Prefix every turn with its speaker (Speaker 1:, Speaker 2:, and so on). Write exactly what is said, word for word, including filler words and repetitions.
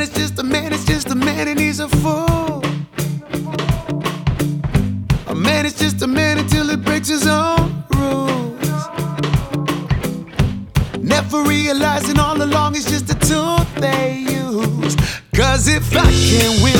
Speaker 1: man is just a man, is just a man, and he's a fool. A man is just a man until he breaks his own rules. Never realizing all along it's just a tool they use. Cause if I can't win